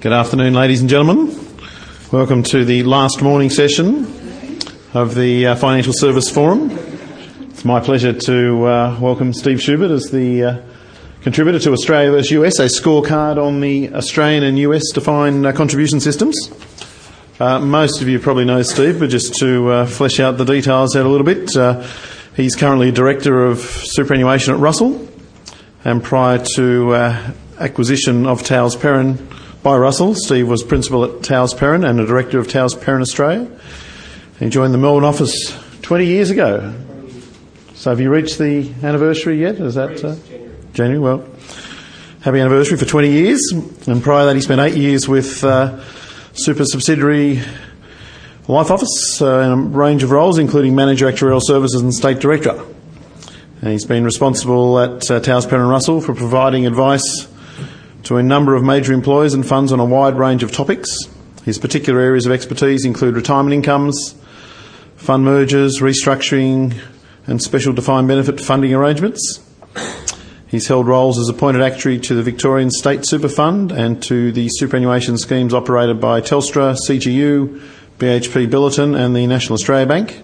Good afternoon, ladies and gentlemen. Welcome to the last morning session of the Financial Service Forum. It's my pleasure to welcome Steve Schubert as the contributor to Australia vs US, a scorecard on the Australian and US defined contribution systems. Most of you probably know Steve, but just to flesh out the details out a little bit, he's currently Director of Superannuation at Russell, and prior to acquisition of Towers Perrin by Russell, Steve was Principal at Towers Perrin and a Director of Towers Perrin Australia. He joined the Melbourne office 20 years ago. So have you reached the anniversary yet? Is that January? Well, happy anniversary for 20 years. And prior to that, he spent 8 years with super subsidiary Life Office in a range of roles, including Manager Actuarial Services and State Director. And he's been responsible at Towers Perrin Russell for providing advice to a number of major employers and funds on a wide range of topics. His particular areas of expertise include retirement incomes, fund mergers, restructuring and special defined benefit funding arrangements. He's held roles as appointed actuary to the Victorian State Super Fund and to the superannuation schemes operated by Telstra, CGU, BHP Billiton and the National Australia Bank.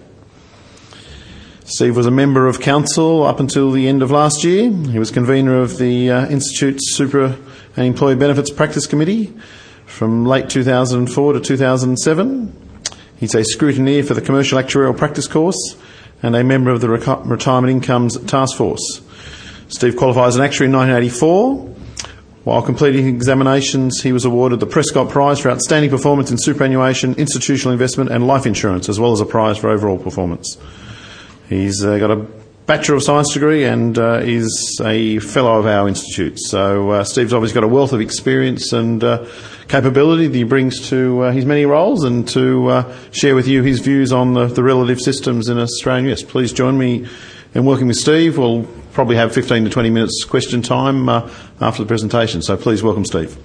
Steve was a member of council up until the end of last year. He was convener of the Institute's Super and Employee Benefits Practice Committee from late 2004 to 2007. He's a scrutineer for the Commercial Actuarial Practice Course and a member of the Retirement Incomes Task Force. Steve qualified as an actuary in 1984. While completing examinations, he was awarded the Prescott Prize for outstanding performance in superannuation, institutional investment and life insurance, as well as a prize for overall performance. He's got a Bachelor of Science degree and is a fellow of our institute. So Steve's obviously got a wealth of experience and capability that he brings to his many roles, and to share with you his views on the relative systems in Australia and US. Please join me in welcoming Steve. We'll probably have 15 to 20 minutes question time after the presentation. So please welcome Steve.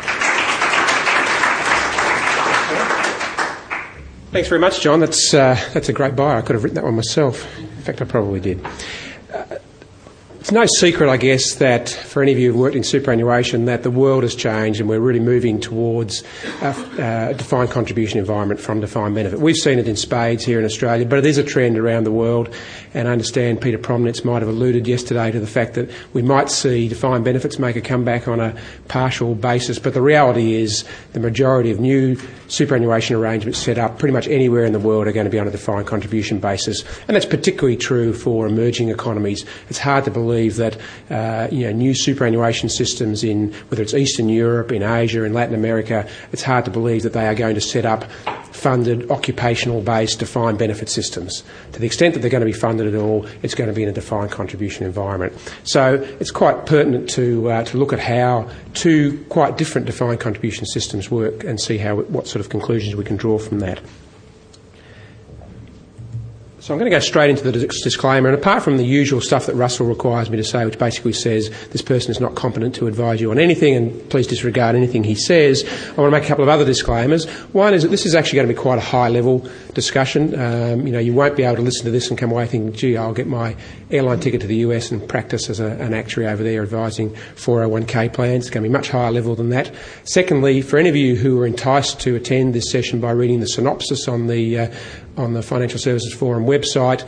Thanks very much, John. That's a great bio. I could have written that one myself. In fact, I probably did. It's no secret, I guess, that for any of you who've worked in superannuation, that the world has changed and we're really moving towards a defined contribution environment from defined benefit. We've seen it in spades here in Australia, but it is a trend around the world. And I understand Peter Prominence might have alluded yesterday to the fact that we might see defined benefits make a comeback on a partial basis. But the reality is the majority of new superannuation arrangements set up pretty much anywhere in the world are going to be on a defined contribution basis. And that's particularly true for emerging economies. It's hard to believe that new superannuation systems in, whether it's Eastern Europe, in Asia, in Latin America, it's hard to believe that they are going to set up funded, occupational-based defined benefit systems. To the extent that they're going to be funded at all, it's going to be in a defined contribution environment. So it's quite pertinent to look at how two quite different defined contribution systems work and see what sort of conclusions we can draw from that. So I'm going to go straight into the disclaimer, and apart from the usual stuff that Russell requires me to say, which basically says this person is not competent to advise you on anything and please disregard anything he says, I want to make a couple of other disclaimers. One is that this is actually going to be quite a high-level discussion. You won't be able to listen to this and come away thinking, gee, I'll get my airline ticket to the US and practice as an actuary over there advising 401k plans. It's going to be much higher level than that. Secondly, for any of you who are enticed to attend this session by reading the synopsis on the Financial Services Forum website,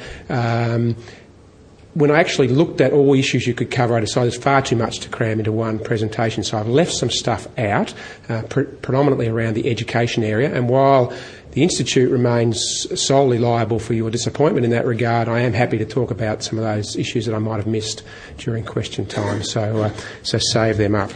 when I actually looked at all issues you could cover, I decided it's far too much to cram into one presentation. So I've left some stuff out, predominantly around the education area. And while the Institute remains solely liable for your disappointment in that regard, I am happy to talk about some of those issues that I might have missed during question time. So save them up.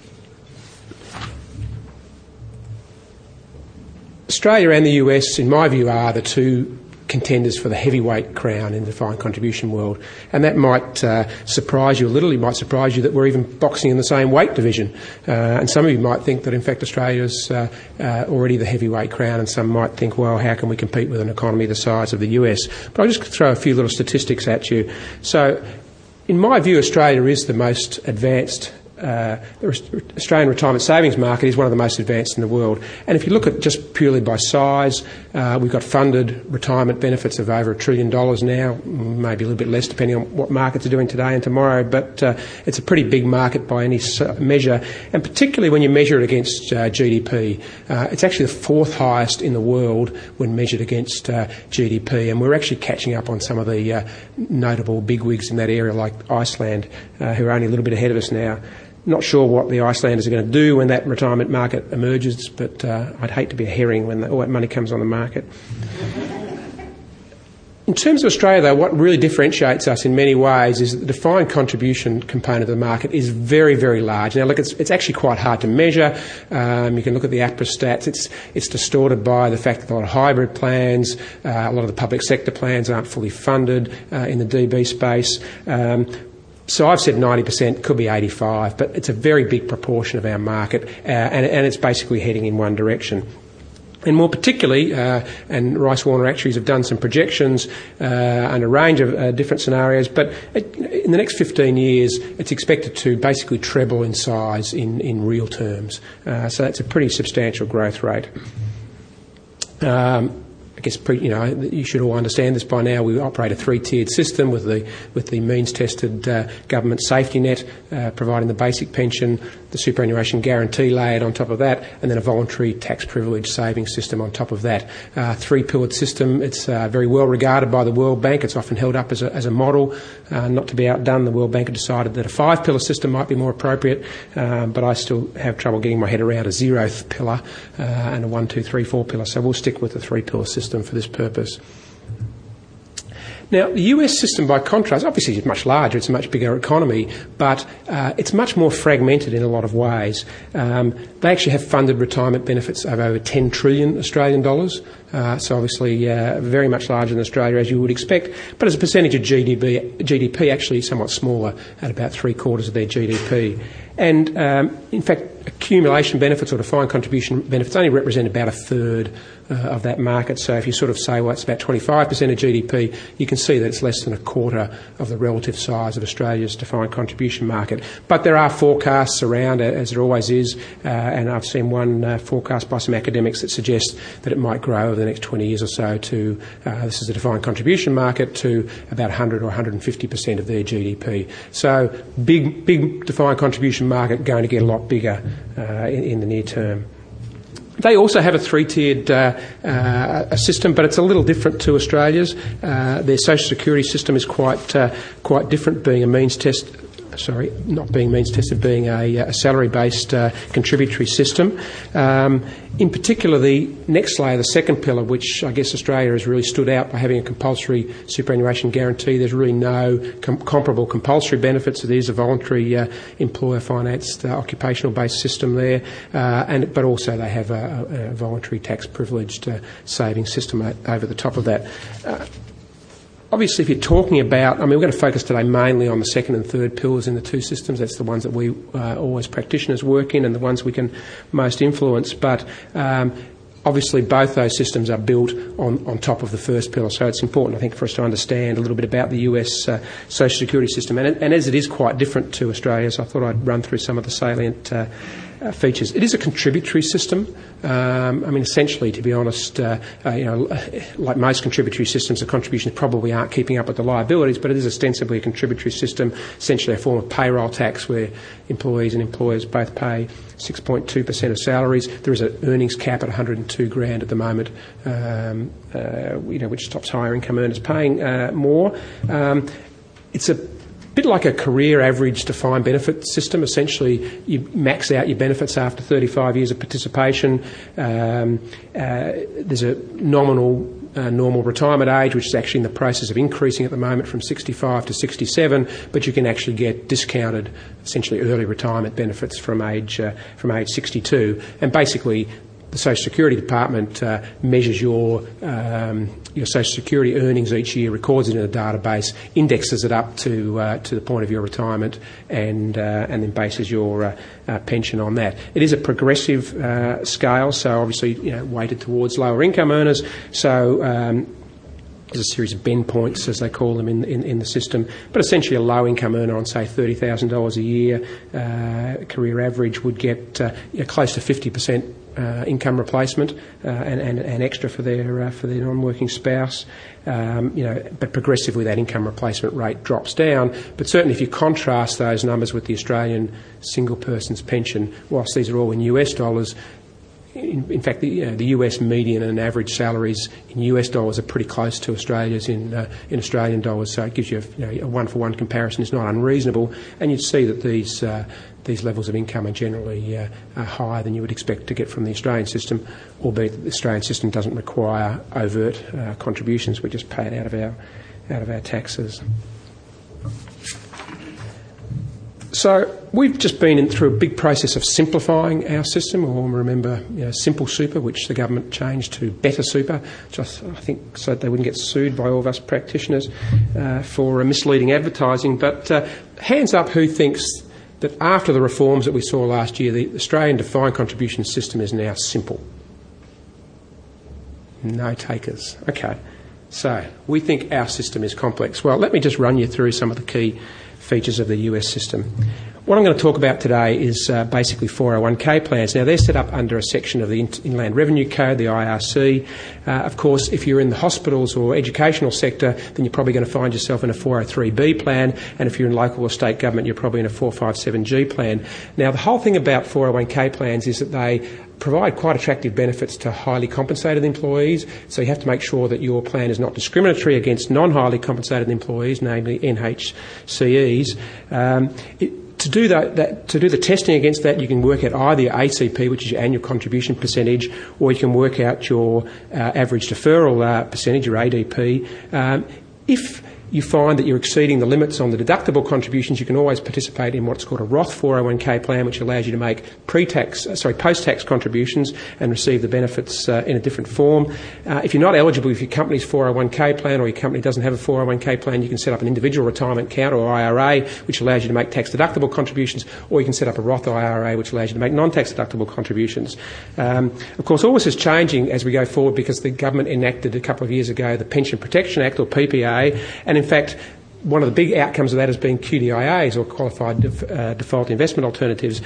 Australia and the US, in my view, are the two contenders for the heavyweight crown in the defined contribution world. And that might surprise you a little. It might surprise you that we're even boxing in the same weight division. And some of you might think that, in fact, Australia's already the heavyweight crown, and some might think, well, how can we compete with an economy the size of the US? But I'll just throw a few little statistics at you. So, in my view, Australia is the most advanced Australian retirement savings market is one of the most advanced in the world. And if you look at just purely by size, we've got funded retirement benefits of over $1 trillion now, maybe a little bit less depending on what markets are doing today and tomorrow, but it's a pretty big market by any measure, and particularly when you measure it against GDP. It's actually the fourth highest in the world when measured against GDP, and we're actually catching up on some of the notable bigwigs in that area like Iceland, who are only a little bit ahead of us now. Not sure what the Icelanders are going to do when that retirement market emerges, but I'd hate to be a herring when all that money comes on the market. In terms of Australia, though, what really differentiates us in many ways is that the defined contribution component of the market is very, very large. Now, look, it's actually quite hard to measure. You can look at the APRA stats. It's distorted by the fact that a lot of hybrid plans, a lot of the public sector plans aren't fully funded in the DB space. So I've said 90%, could be 85%, but it's a very big proportion of our market, and it's basically heading in one direction. And more particularly, and Rice Warner Actuaries have done some projections and a range of different scenarios, but in the next 15 years, it's expected to basically treble in size in real terms. So that's a pretty substantial growth rate. I guess you should all understand this by now. We operate a three-tiered system with the means-tested government safety net providing the basic pension, the superannuation guarantee layered on top of that, and then a voluntary tax privilege savings system on top of that. Three-pillared system. It's very well regarded by the World Bank. It's often held up as a model. Not to be outdone, the World Bank have decided that a five-pillar system might be more appropriate, but I still have trouble getting my head around a zeroth pillar and a 1, 2, 3, 4 pillar. So we'll stick with the three-pillar system for this purpose. Now, the US system, by contrast, obviously is much larger, it's a much bigger economy, but it's much more fragmented in a lot of ways. They actually have funded retirement benefits of over 10 trillion Australian dollars, so obviously very much larger than Australia, as you would expect, but as a percentage of GDP actually somewhat smaller, at about 3/4 of their GDP. And in fact, accumulation benefits or defined contribution benefits only represent about a third of that market. So if you sort of say, well, it's about 25% of GDP, you can see that it's less than a quarter of the relative size of Australia's defined contribution market. But there are forecasts around, as there always is, and I've seen one forecast by some academics that suggests that it might grow over the next 20 years or so to, this is a defined contribution market, to about 100 or 150% of their GDP. So big defined contribution market, going to get a lot bigger in the near term. They also have a three-tiered system, but it's a little different to Australia's. Their social security system is quite different, being a being a salary-based contributory system. In particular, the next layer, the second pillar, which I guess Australia has really stood out by having a compulsory superannuation guarantee. There's really no comparable compulsory benefits. It is a voluntary employer-financed occupational-based system there, but also they have a voluntary tax-privileged savings system over the top of that. Obviously, if you're talking about, we're going to focus today mainly on the second and third pillars in the two systems. That's the ones that we all as practitioners work in and the ones we can most influence. But obviously, both those systems are built on top of the first pillar. So it's important, I think, for us to understand a little bit about the US social security system. And as it is quite different to Australia's, I thought I'd run through some of the salient features. It is a contributory system. Essentially, to be honest, like most contributory systems, the contributions probably aren't keeping up with the liabilities, but it is ostensibly a contributory system, essentially a form of payroll tax where employees and employers both pay 6.2% of salaries. There is an earnings cap at $102,000 at the moment, which stops higher income earners paying more. It's a bit like a career average defined benefit system. Essentially, you max out your benefits after 35 years of participation. There's a normal retirement age, which is actually in the process of increasing at the moment from 65 to 67, but you can actually get discounted, essentially early retirement benefits from age 62. And basically, the Social Security Department measures your Social Security earnings each year, records it in a database, indexes it up to the point of your retirement, and then bases your pension on that. It is a progressive scale, so obviously weighted towards lower income earners. So There's a series of bend points, as they call them, in the system. But essentially a low-income earner on, say, $30,000 a year, career average, would get close to 50% income replacement and extra for their non-working spouse. But progressively that income replacement rate drops down. But certainly if you contrast those numbers with the Australian single person's pension, whilst these are all in US dollars, in fact, the US median and average salaries in US dollars are pretty close to Australia's in Australian dollars. So it gives you a one-for-one comparison. It's not unreasonable, and you'd see that these levels of income are generally higher than you would expect to get from the Australian system, albeit that the Australian system doesn't require overt contributions. We just pay it out of our taxes. So we've just been through a big process of simplifying our system. We'll remember Simple Super, which the government changed to Better Super, just I think so that they wouldn't get sued by all of us practitioners for misleading advertising. But hands up who thinks that after the reforms that we saw last year, the Australian defined contribution system is now simple. No takers. Okay. So we think our system is complex. Well, let me just run you through some of the key features of the US system. What I'm going to talk about today is basically 401k plans. Now, they're set up under a section of the Inland Revenue Code, the IRC. Of course, if you're in the hospitals or educational sector, then you're probably going to find yourself in a 403b plan, and if you're in local or state government, you're probably in a 457g plan. Now, the whole thing about 401k plans is that they provide quite attractive benefits to highly compensated employees, so you have to make sure that your plan is not discriminatory against non-highly compensated employees, namely NHCEs. To do the testing against that, you can work out either your ACP, which is your annual contribution percentage, or you can work out your average deferral percentage, your ADP. If you find that you're exceeding the limits on the deductible contributions, you can always participate in what's called a Roth 401k plan, which allows you to make post-tax contributions and receive the benefits in a different form. If you're not eligible, if your company's 401k plan or your company doesn't have a 401k plan, you can set up an individual retirement account or IRA, which allows you to make tax-deductible contributions, or you can set up a Roth IRA, which allows you to make non-tax-deductible contributions. Of course, all this is changing as we go forward because the government enacted a couple of years ago the Pension Protection Act, or PPA, and in fact, one of the big outcomes of that has been QDIAs, or Qualified Default Investment Alternatives.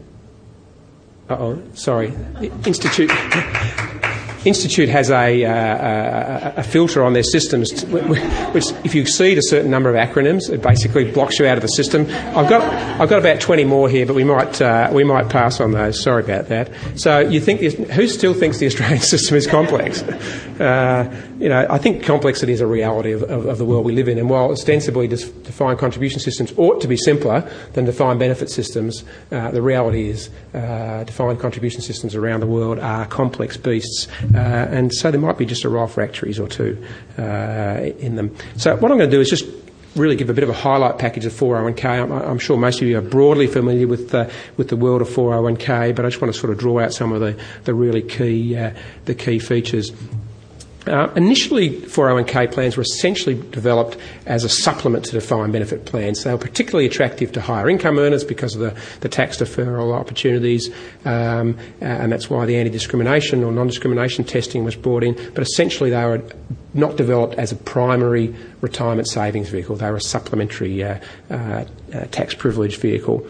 Institute has a filter on their systems, which if you exceed a certain number of acronyms, it basically blocks you out of the system. I've got about 20 more here, but we might pass on those. Sorry about that. So you think who still thinks the Australian system is complex? I think complexity is a reality of the world we live in, and while ostensibly defined contribution systems ought to be simpler than defined benefit systems, the reality is defined contribution systems around the world are complex beasts. And so there might be just a role for actuaries or two in them. So what I'm going to do is just really give a bit of a highlight package of 401k. I'm sure most of you are broadly familiar with the world of 401k, but I just want to sort of draw out some of the really key features. Initially, 401k plans were essentially developed as a supplement to defined benefit plans. They were particularly attractive to higher income earners because of the tax deferral opportunities, and that's why the anti-discrimination or non-discrimination testing was brought in. But essentially, they were not developed as a primary retirement savings vehicle. They were a supplementary tax privilege vehicle.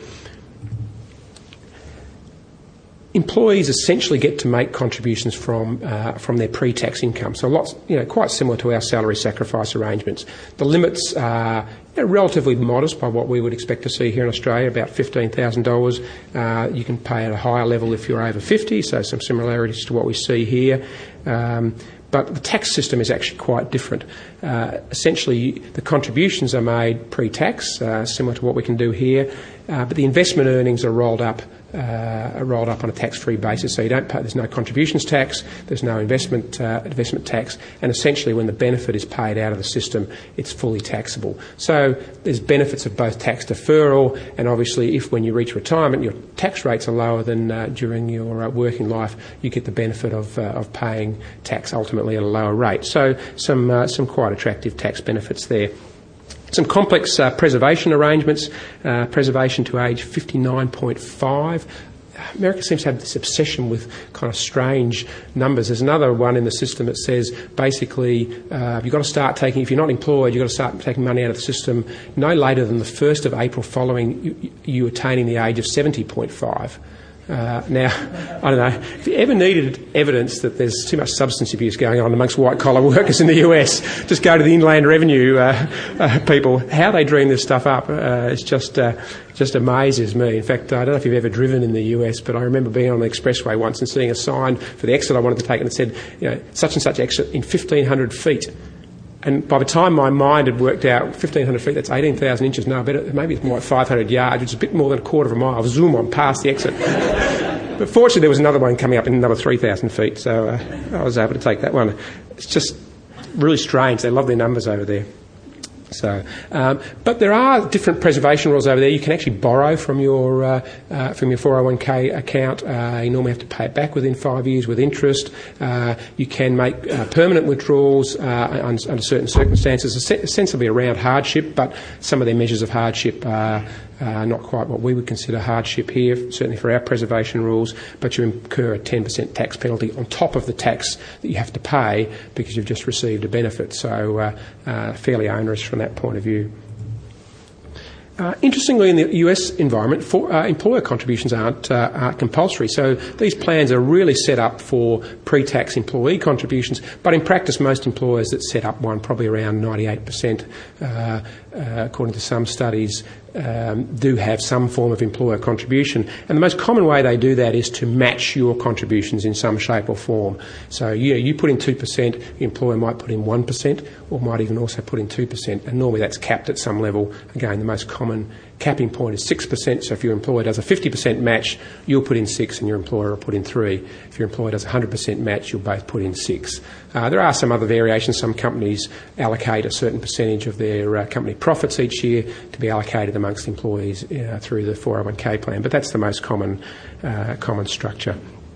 Employees essentially get to make contributions from their pre-tax income, so quite similar to our salary sacrifice arrangements. The limits are relatively modest by what we would expect to see here in Australia, about $15,000. You can pay at a higher level if you're over 50, so some similarities to what we see here. But the tax system is actually quite different. Essentially, the contributions are made pre-tax, similar to what we can do here, but the investment earnings are rolled up on a tax-free basis, so you don't pay. There's no contributions tax, there's no investment tax, and essentially, when the benefit is paid out of the system, it's fully taxable. So there's benefits of both tax deferral, and obviously, if when you reach retirement, your tax rates are lower than during your working life, you get the benefit of paying tax ultimately at a lower rate. So some quite attractive tax benefits there. Some complex preservation arrangements, preservation to age 59.5. America seems to have this obsession with kind of strange numbers. There's another one in the system that says basically you've got to start taking, if you're not employed, you've got to start taking money out of the system no later than the 1st of April following you attaining the age of 70.5. Now, I don't know, if you ever needed evidence that there's too much substance abuse going on amongst white-collar workers in the US, just go to the Inland Revenue people. How they dream this stuff up is just amazes me. In fact, I don't know if you've ever driven in the US, but I remember being on the expressway once and seeing a sign for the exit I wanted to take, and it said, such and such exit in 1,500 feet. And by the time my mind had worked out 1,500 feet, that's 18,000 inches. No, maybe it's more like 500 yards, which is a bit more than a quarter of a mile. Zoom on past the exit. But fortunately, there was another one coming up in another 3,000 feet, so I was able to take that one. It's just really strange. They love their numbers over there. So, but there are different preservation rules over there. You can actually borrow from your 401k account. You normally have to pay it back within 5 years with interest. You can make permanent withdrawals under certain circumstances, ostensibly around hardship, but some of their measures of hardship are not quite what we would consider hardship here, certainly for our preservation rules, but you incur a 10% tax penalty on top of the tax that you have to pay because you've just received a benefit. So fairly onerous from that point of view. Interestingly, in the US environment, employer contributions aren't compulsory. So these plans are really set up for pre-tax employee contributions. But in practice, most employers that set up one, probably around 98%, according to some studies, do have some form of employer contribution. And the most common way they do that is to match your contributions in some shape or form. So you put in 2%, your employer might put in 1%, or might even also put in 2%. And normally that's capped at some level. Again, the most common capping point is 6%. So if your employer does a 50% match, you'll put in 6 and your employer will put in 3. If your employer does a 100% match, you'll both put in 6. There are some other variations. Some companies allocate a certain percentage of their company profits each year to be allocated amongst employees through the 401k plan, but that's the most common structure.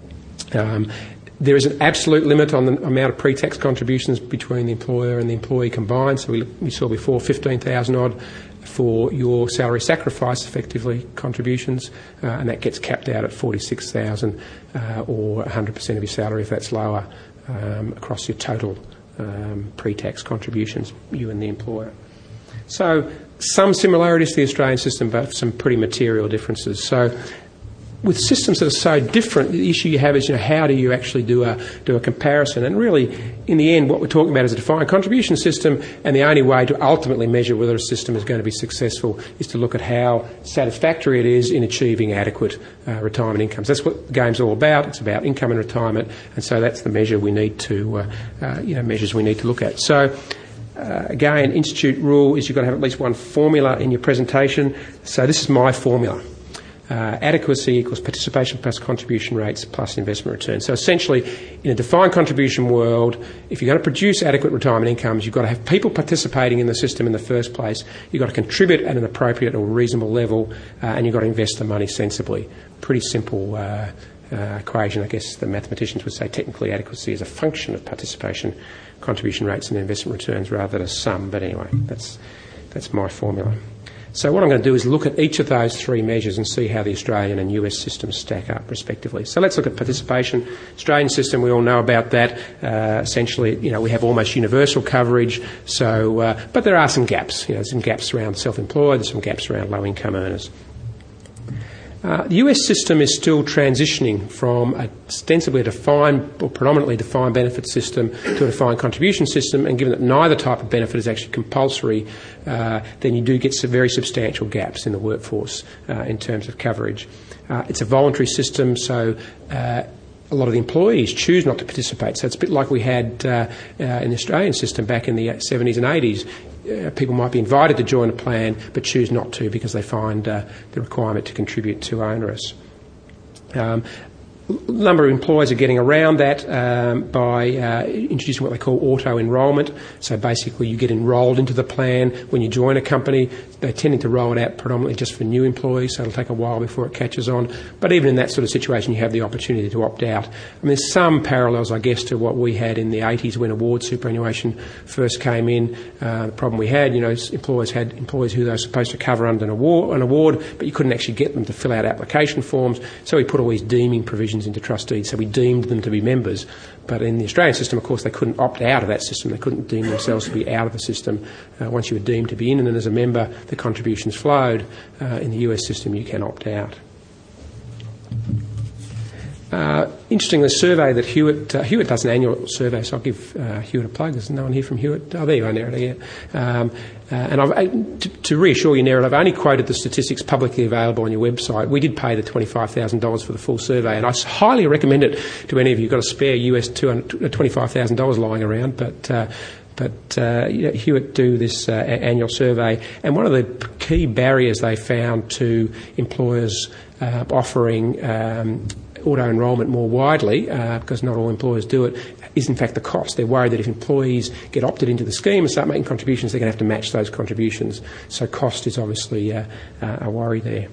There is an absolute limit on the amount of pre-tax contributions between the employer and the employee combined. So we saw before 15,000 odd for your salary sacrifice, effectively, contributions, and that gets capped out at 46,000 or 100% of your salary if that's lower across your total pre-tax contributions, you and the employer. So some similarities to the Australian system, but some pretty material differences. So with systems that are so different, the issue you have is, how do you actually do a comparison? And really, in the end, what we're talking about is a defined contribution system, and the only way to ultimately measure whether a system is going to be successful is to look at how satisfactory it is in achieving adequate retirement incomes. That's what the game's all about. It's about income and retirement, and so that's the measure we need to, measures we need to look at. So. Again, Institute rule is you've got to have at least one formula in your presentation. So this is my formula. Adequacy equals participation plus contribution rates plus investment returns. So essentially, in a defined contribution world, if you're going to produce adequate retirement incomes, you've got to have people participating in the system in the first place. You've got to contribute at an appropriate or reasonable level, and you've got to invest the money sensibly. Pretty simple equation. I guess the mathematicians would say technically adequacy is a function of participation, contribution rates and investment returns rather than a sum. But anyway, that's my formula. So what I'm going to do is look at each of those three measures and see how the Australian and US systems stack up respectively. So let's look at participation. Australian system, we all know about that. Essentially, we have almost universal coverage. So, but there are some gaps. There's some gaps around self-employed. There's some gaps around low-income earners. The US system is still transitioning from ostensibly a defined or predominantly defined benefit system to a defined contribution system, and given that neither type of benefit is actually compulsory, then you do get some very substantial gaps in the workforce in terms of coverage. It's a voluntary system, so a lot of the employees choose not to participate. So it's a bit like we had in the Australian system back in the 70s and 80s. People might be invited to join a plan but choose not to because they find the requirement to contribute too onerous. number of employers are getting around that by introducing what they call auto-enrolment. So basically you get enrolled into the plan when you join a company. They're tending to roll it out predominantly just for new employees, so it'll take a while before it catches on. But even in that sort of situation, you have the opportunity to opt out. I mean, there's some parallels, I guess, to what we had in the 80s when award superannuation first came in. The problem we had, employers had employees who they were supposed to cover under an award, but you couldn't actually get them to fill out application forms. So we put all these deeming provisions into trustees, so we deemed them to be members. But in the Australian system, of course, they couldn't opt out of that system. They couldn't deem themselves to be out of the system. Once you were deemed to be in, and then as a member, the contributions flowed. In the US system, you can opt out. Interestingly, the survey that Hewitt does an annual survey, so I'll give Hewitt a plug. There's no one here from Hewitt. Oh, there you are, Nerida, yeah. And to reassure you, Nerida, I've only quoted the statistics publicly available on your website. We did pay the $25,000 for the full survey, and I highly recommend it to any of you who've got a spare US $25,000 lying around, but Hewitt do this annual survey, and one of the key barriers they found to employers offering auto-enrolment more widely, because not all employers do it, is in fact the cost. They're worried that if employees get opted into the scheme and start making contributions, they're going to have to match those contributions. So cost is obviously a worry there.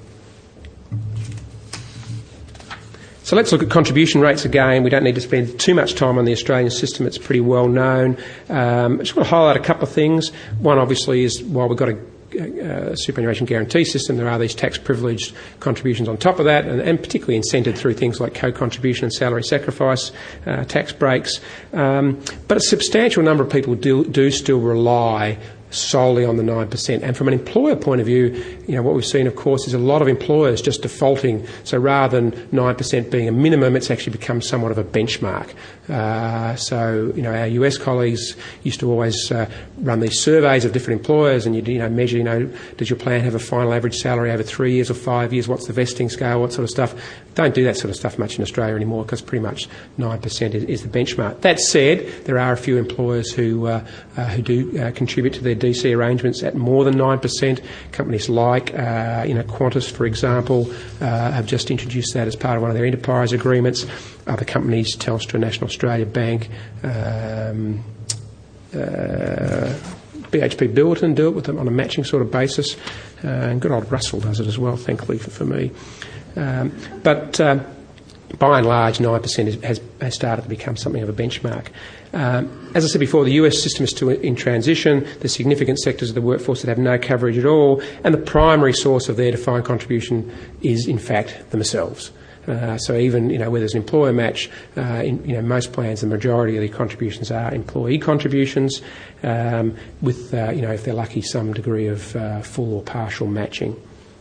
So let's look at contribution rates again. We don't need to spend too much time on the Australian system. It's pretty well known. I just want to highlight a couple of things. One, obviously, is while we've got a superannuation guarantee system, there are these tax privileged contributions on top of that, and particularly incented through things like co-contribution and salary sacrifice tax breaks. But a substantial number of people do still rely solely on the 9%. And from an employer point of view, what we've seen, of course, is a lot of employers just defaulting. So rather than 9% being a minimum, it's actually become somewhat of a benchmark. So our US colleagues used to always run these surveys of different employers, and you'd measure, does your plan have a final average salary over 3 years or 5 years? What's the vesting scale? What sort of stuff? Don't do that sort of stuff much in Australia anymore, because pretty much 9% is the benchmark. That said, there are a few employers who do contribute to their DC arrangements at more than 9%. Companies like Qantas, for example, have just introduced that as part of one of their enterprise agreements. Other companies, Telstra, National Australia Bank, BHP Billiton do it with them on a matching sort of basis, and good old Russell does it as well, thankfully for me. But by and large, 9% has started to become something of a benchmark. As I said before, the US system is still in transition. There's significant sectors of the workforce that have no coverage at all, and the primary source of their defined contribution is, in fact, themselves. So even where there's an employer match, in most plans, the majority of the contributions are employee contributions, with if they're lucky, some degree of full or partial matching.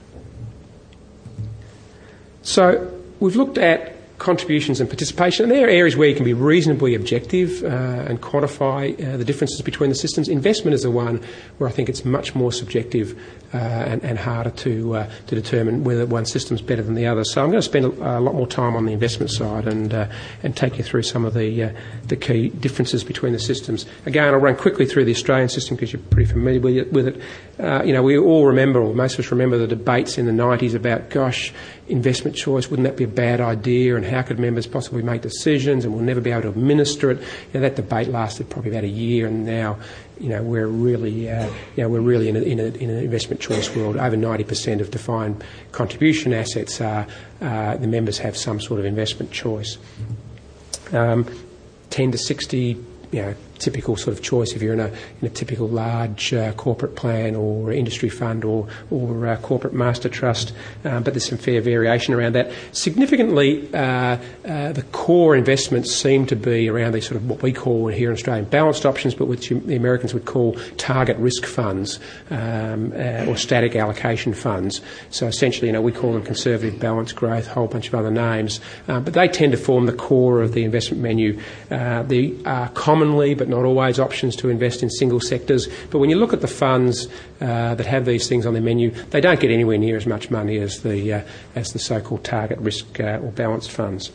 So we've looked at contributions and participation, and there are areas where you can be reasonably objective and quantify the differences between the systems. Investment is the one where I think it's much more subjective and harder to determine whether one system's better than the other. So I'm going to spend a lot more time on the investment side and take you through some of the key differences between the systems. Again, I'll run quickly through the Australian system because you're pretty familiar with it. We all remember, or most of us remember, the debates in the 90s about, gosh, investment choice, wouldn't that be a bad idea, and how could members possibly make decisions, and we'll never be able to administer it. That debate lasted probably about a year, and now we're really in an investment choice world. Over 90% of defined contribution assets are the members have some sort of investment choice. 10 to 60, typical sort of choice if you're in a typical large corporate plan or industry fund or corporate master trust, but there's some fair variation around that. Significantly, the core investments seem to be around these sort of what we call here in Australia balanced options, but which the Americans would call target risk funds or static allocation funds. So essentially, we call them conservative, balanced growth, a whole bunch of other names, but they tend to form the core of the investment menu. They are commonly, but not always, options to invest in single sectors. But when you look at the funds that have these things on their menu, they don't get anywhere near as much money as the so-called target risk or balanced funds.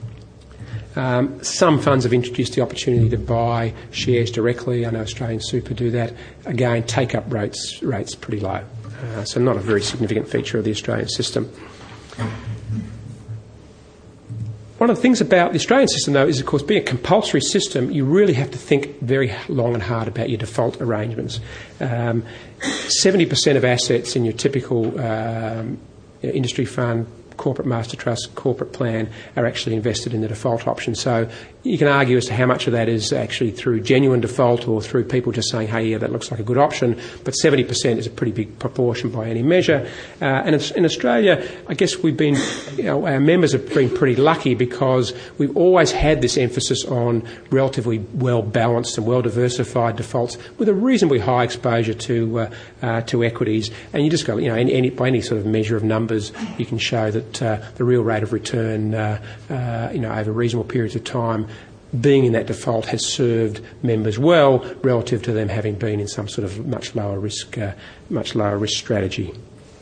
Some funds have introduced the opportunity to buy shares directly. I know Australian Super do that. Again, take-up rates pretty low. So not a very significant feature of the Australian system. One of the things about the Australian system, though, is, of course, being a compulsory system, you really have to think very long and hard about your default arrangements. 70% of assets in your typical industry fund, corporate master trust, corporate plan are actually invested in the default option. So you can argue as to how much of that is actually through genuine default or through people just saying, hey, yeah, that looks like a good option, but 70% is a pretty big proportion by any measure. And in Australia, I guess we've been, our members have been pretty lucky because we've always had this emphasis on relatively well-balanced and well-diversified defaults with a reasonably high exposure to equities. And you just go, by any sort of measure of numbers, you can show that the real rate of return, over reasonable periods of time, being in that default has served members well relative to them having been in some sort of much lower risk strategy.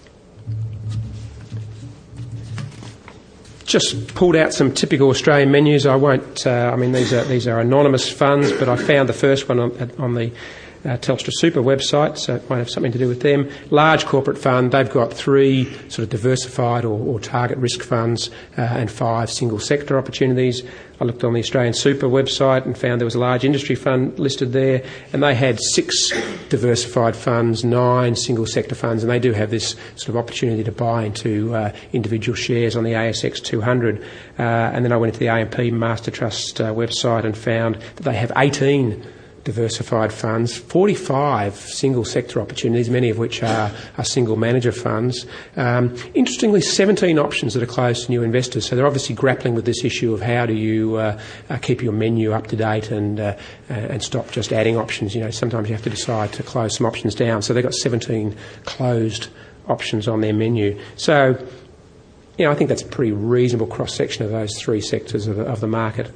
Just pulled out some typical Australian menus. I won't. These are anonymous funds, but I found the first one on the Telstra Super website, so it might have something to do with them. Large corporate fund, they've got 3 sort of diversified or target risk funds and 5 single sector opportunities. I looked on the Australian Super website and found there was a large industry fund listed there, and they had 6 diversified funds, 9 single sector funds, and they do have this sort of opportunity to buy into individual shares on the ASX 200. And then I went into the AMP Master Trust website and found that they have 18 diversified funds, 45 single sector opportunities, many of which are single manager funds. Interestingly, 17 options that are closed to new investors. So they're obviously grappling with this issue of how do you keep your menu up to date and stop just adding options. Sometimes you have to decide to close some options down. So they've got 17 closed options on their menu. So, I think that's a pretty reasonable cross-section of those 3 sectors of the market.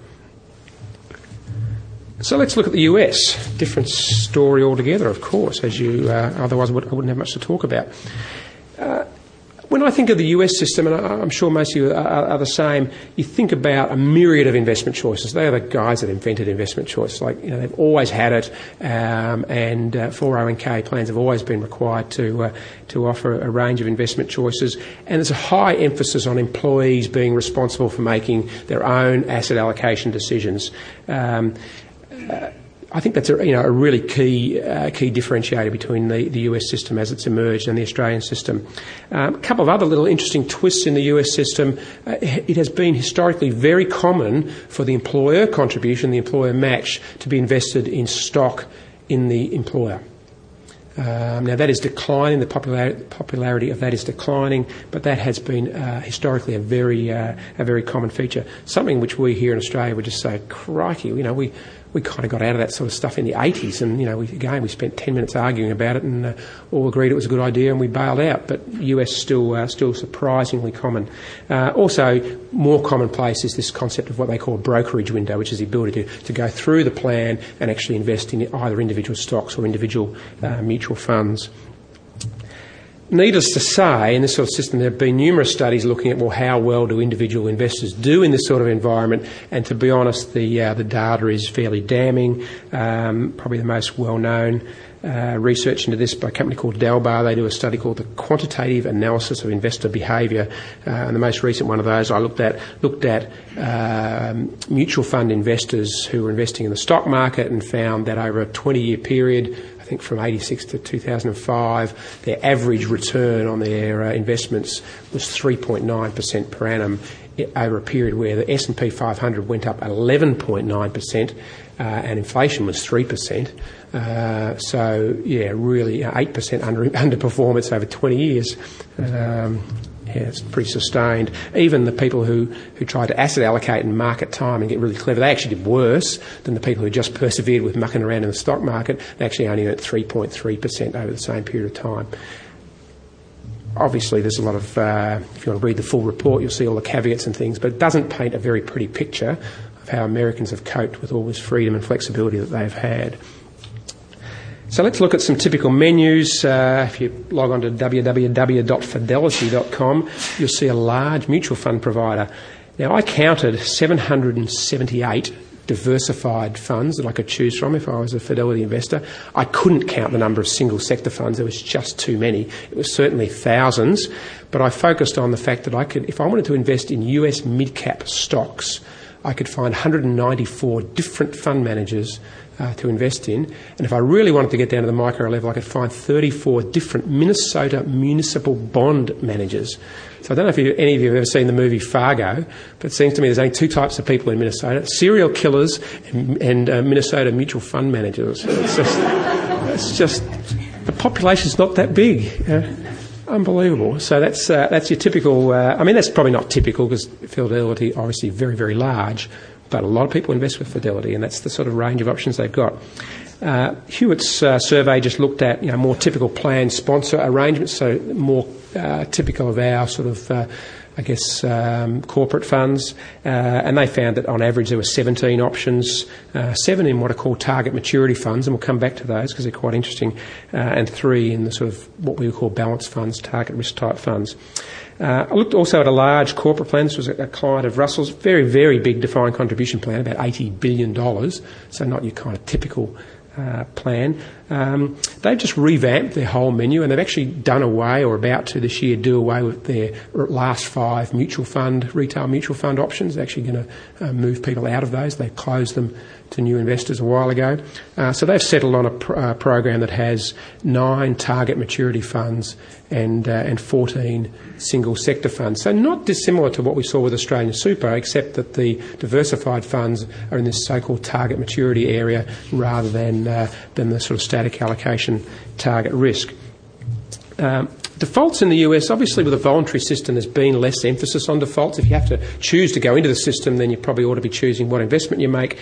So let's look at the US. Different story altogether, of course, otherwise I wouldn't have much to talk about. When I think of the US system, and I'm sure most of you are the same, you think about a myriad of investment choices. They are the guys that invented investment choice. They've always had it, and 401k plans have always been required to offer a range of investment choices. And there's a high emphasis on employees being responsible for making their own asset allocation decisions. I think that's a really key differentiator between the US system as it's emerged and the Australian system. A couple of other little interesting twists in the US system. It has been historically very common for the employer contribution, the employer match, to be invested in stock in the employer. Now that is declining, the popularity of that is declining, but that has been historically a very common feature. Something which we here in Australia would just say, crikey, we kind of got out of that sort of stuff in the 80s, and we spent 10 minutes arguing about it, and all agreed it was a good idea, and we bailed out. But US still surprisingly common. Also, more commonplace is this concept of what they call a brokerage window, which is the ability to go through the plan and actually invest in either individual stocks or individual mutual funds. Needless to say, in this sort of system, there have been numerous studies looking at, how well do individual investors do in this sort of environment? And to be honest, the data is fairly damning. Probably the most well-known research into this by a company called Dalbar. They do a study called the Quantitative Analysis of Investor Behaviour, and the most recent one of those I looked at mutual fund investors who were investing in the stock market and found that over a 20-year period, I think from 86 to 2005, their average return on their investments was 3.9% per annum over a period where the S&P 500 went up 11.9% and inflation was 3%. Really 8% underperformance over 20 years. It's pretty sustained. Even the people who tried to asset allocate and market time and get really clever, they actually did worse than the people who just persevered with mucking around in the stock market. They actually only earned 3.3% over the same period of time. Obviously, there's a lot of, if you want to read the full report, you'll see all the caveats and things, but it doesn't paint a very pretty picture of how Americans have coped with all this freedom and flexibility that they've had. So let's look at some typical menus. If you log on to www.fidelity.com, you'll see a large mutual fund provider. Now, I counted 778 diversified funds that I could choose from if I was a Fidelity investor. I couldn't count the number of single sector funds. There was just too many. It was certainly thousands, but I focused on the fact that I could, if I wanted to invest in US mid-cap stocks, I could find 194 different fund managers to invest in. And if I really wanted to get down to the micro level, I could find 34 different Minnesota municipal bond managers. So I don't know if any of you have ever seen the movie Fargo, but it seems to me there's only two types of people in Minnesota: serial killers and Minnesota mutual fund managers. It's just the population's not that big. Unbelievable. So that's your typical. I mean, that's probably not typical because Fidelity obviously very, very large, but a lot of people invest with Fidelity, and that's the sort of range of options they've got. Hewitt's survey just looked at more typical plan sponsor arrangements, so more typical of our sort of corporate funds, and they found that on average there were 17 options, 7 in what are called target maturity funds, and we'll come back to those because they're quite interesting, and 3 in the sort of what we would call balanced funds, target risk type funds. I looked also at a large corporate plan. This was a client of Russell's, very, very big defined contribution plan, about $80 billion, so not your kind of typical plan. They've just revamped their whole menu, and they've actually done away, or about to this year do away with their last 5 retail mutual fund options. They're actually going to move people out of those. They closed them to new investors a while ago. So they've settled on a program that has 9 target maturity funds and 14 single sector funds. So not dissimilar to what we saw with Australian Super, except that the diversified funds are in this so-called target maturity area rather than the sort of static allocation target risk. Defaults in the US, obviously with a voluntary system, there's been less emphasis on defaults. If you have to choose to go into the system, then you probably ought to be choosing what investment you make.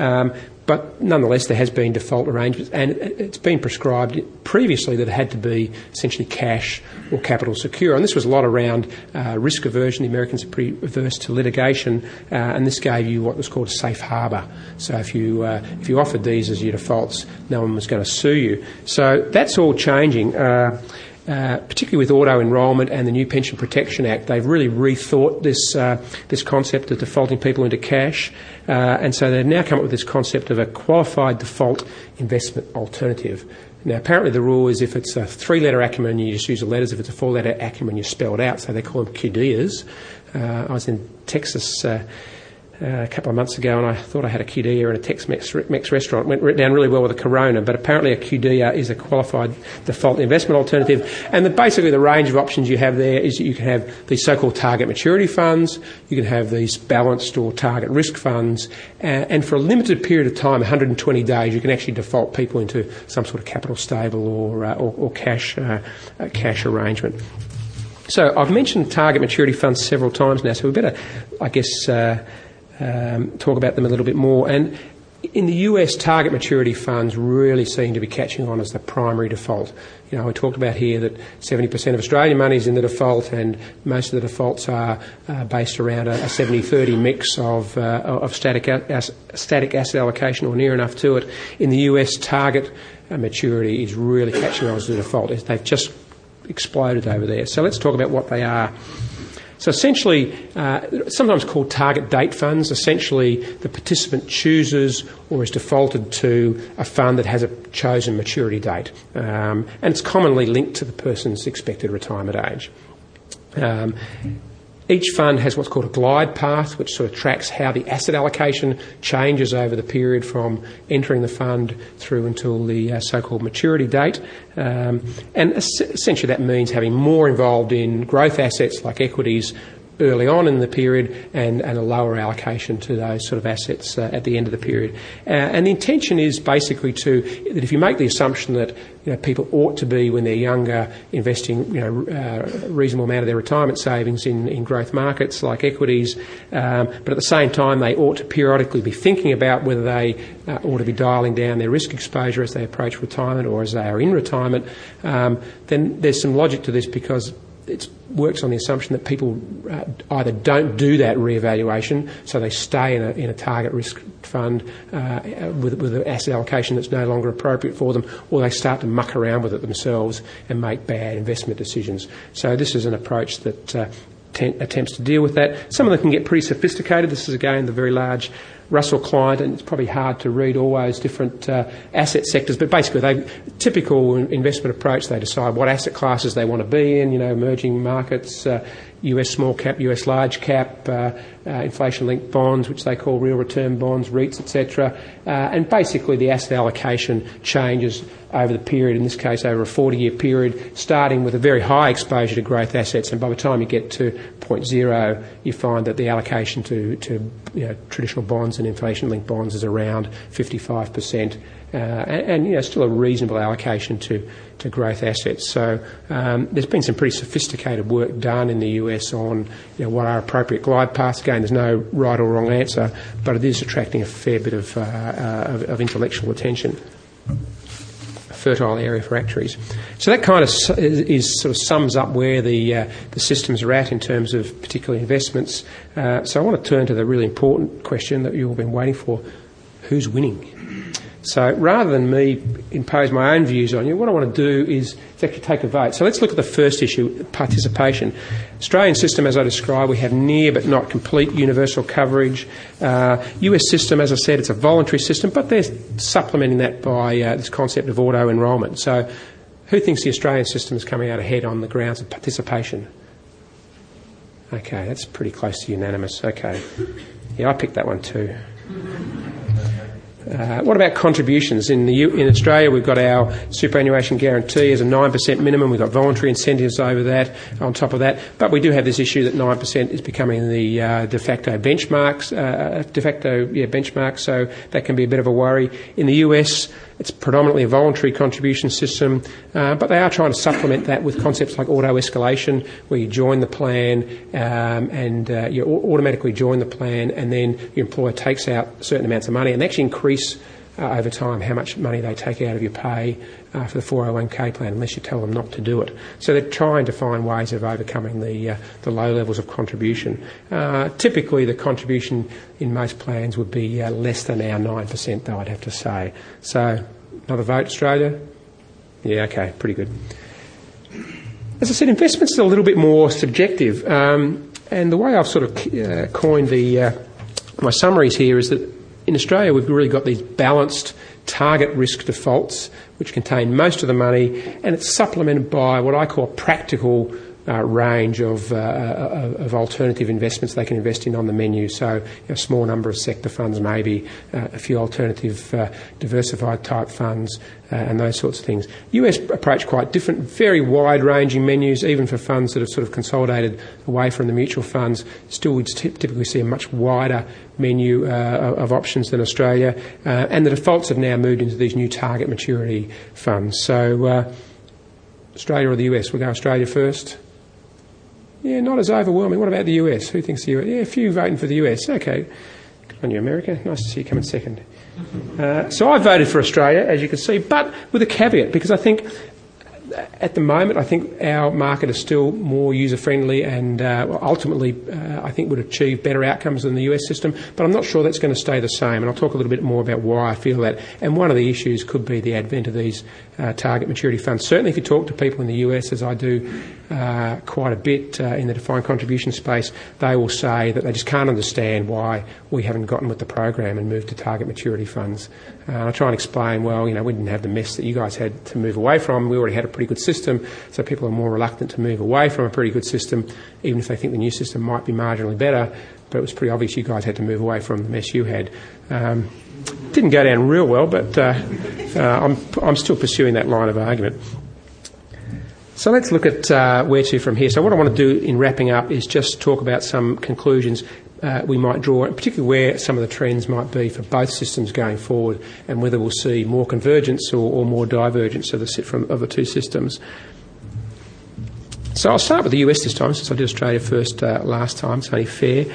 But nonetheless, there has been default arrangements, and it's been prescribed previously that it had to be essentially cash or capital secure. And this was a lot around risk aversion. The Americans are pretty averse to litigation, and this gave you what was called a safe harbour. So if you offered these as your defaults, no one was going to sue you. So that's all changing. Particularly with auto-enrolment and the new Pension Protection Act, they've really rethought this concept of defaulting people into cash, and so they've now come up with this concept of a qualified default investment alternative. Now, apparently the rule is if it's a 3-letter acronym, you just use the letters. If it's a 4-letter acronym, you spell it out, so they call them QDIAs. I was in Texas a couple of months ago, and I thought I had a QDIA in a Tex-Mex restaurant. It went down really well with a Corona, but apparently a QDIA is a qualified default investment alternative. And basically the range of options you have there is that you can have these so-called target maturity funds, you can have these balanced or target risk funds, and for a limited period of time, 120 days, you can actually default people into some sort of capital stable or cash arrangement. So I've mentioned target maturity funds several times now, so we better, I guess, talk about them a little bit more. And in the US, target maturity funds really seem to be catching on as the primary default. We talked about here that 70% of Australian money is in the default, and most of the defaults are based around a 70-30 mix of static asset allocation or near enough to it. In the US, target maturity is really catching on as the default. They've just exploded over there. So let's talk about what they are. So essentially, sometimes called target date funds, essentially the participant chooses or is defaulted to a fund that has a chosen maturity date. And it's commonly linked to the person's expected retirement age. Each fund has what's called a glide path, which sort of tracks how the asset allocation changes over the period from entering the fund through until the so-called maturity date. And essentially that means having more involved in growth assets like equities early on in the period and a lower allocation to those sort of assets at the end of the period. And the intention is basically that if you make the assumption that people ought to be, when they're younger, investing a reasonable amount of their retirement savings in growth markets like equities, but at the same time they ought to periodically be thinking about whether they ought to be dialing down their risk exposure as they approach retirement or as they are in retirement, then there's some logic to this, because it works on the assumption that people either don't do that re-evaluation, so they stay in a target risk fund with an asset allocation that's no longer appropriate for them, or they start to muck around with it themselves and make bad investment decisions. So this is an approach that attempts to deal with that. Some of them can get pretty sophisticated. This is, again, the very large Russell client, and it's probably hard to read all those different asset sectors, but basically typical investment approach, they decide what asset classes they want to be in, emerging markets, US small cap, US large cap, inflation-linked bonds, which they call real return bonds, REITs, etc. And basically the asset allocation changes over the period, in this case over a 40-year period, starting with a very high exposure to growth assets, and by the time you get to point zero, you find that the allocation to traditional bonds and inflation-linked bonds is around 55%, and still a reasonable allocation to growth assets. So there's been some pretty sophisticated work done in the US on what are appropriate glide paths. Again, there's no right or wrong answer, but it is attracting a fair bit of intellectual attention. Fertile area for actuaries. So that kind of sort of sums up where the systems are at in terms of particularly investments. So I want to turn to the really important question that you've all been waiting for: who's winning? So rather than me impose my own views on you, what I want to do is actually take a vote. So let's look at the first issue, participation. Australian system, as I described, we have near but not complete universal coverage. US system, as I said, it's a voluntary system, but they're supplementing that by this concept of auto-enrolment. So who thinks the Australian system is coming out ahead on the grounds of participation? Okay, that's pretty close to unanimous. Okay. Yeah, I picked that one too. What about contributions? In Australia, we've got our superannuation guarantee as a 9% minimum. We've got voluntary incentives over that, on top of that. But we do have this issue that 9% is becoming the de facto benchmark, so that can be a bit of a worry. In the US, it's predominantly a voluntary contribution system, but they are trying to supplement that with concepts like auto-escalation, where you join the plan and you automatically join the plan, and then your employer takes out certain amounts of money and actually increase over time how much money they take out of your pay for the 401k plan, unless you tell them not to do it. So they're trying to find ways of overcoming the low levels of contribution. Typically, the contribution in most plans would be less than our 9%, though, I'd have to say. So, another vote, Australia? Yeah, okay, pretty good. As I said, investments are a little bit more subjective, and the way I've sort of coined my summaries here is that in Australia, we've really got these balanced target risk defaults, which contain most of the money, and it's supplemented by what I call a practical range of alternative investments they can invest in on the menu. So a small number of sector funds, maybe a few alternative diversified type funds, and those sorts of things. US approach quite different, very wide-ranging menus, even for funds that have sort of consolidated away from the mutual funds. Still, we'd typically see a much wider menu of options than Australia, and the defaults have now moved into these new target maturity funds. So Australia or the US? We'll go Australia first. Yeah, not as overwhelming. What about the US? Who thinks the US? Yeah, a few voting for the US. Okay. Good on you, America. Nice to see you coming second. So I voted for Australia, as you can see, but with a caveat, because I think at the moment, I think our market is still more user-friendly and ultimately I think would achieve better outcomes than the US system, but I'm not sure that's going to stay the same, and I'll talk a little bit more about why I feel that. And one of the issues could be the advent of these target maturity funds. Certainly if you talk to people in the US, as I do quite a bit in the defined contribution space, they will say that they just can't understand why we haven't gotten with the program and moved to target maturity funds. I try and explain, well, we didn't have the mess that you guys had to move away from. We already had a pretty good system, so people are more reluctant to move away from a pretty good system, even if they think the new system might be marginally better. But it was pretty obvious you guys had to move away from the mess you had. Didn't go down real well, but I'm still pursuing that line of argument. So let's look at where to from here. So what I want to do in wrapping up is just talk about some conclusions we might draw, particularly where some of the trends might be for both systems going forward, and whether we'll see more convergence or more divergence of the two systems. So I'll start with the US this time, since I did Australia first last time. It's only fair.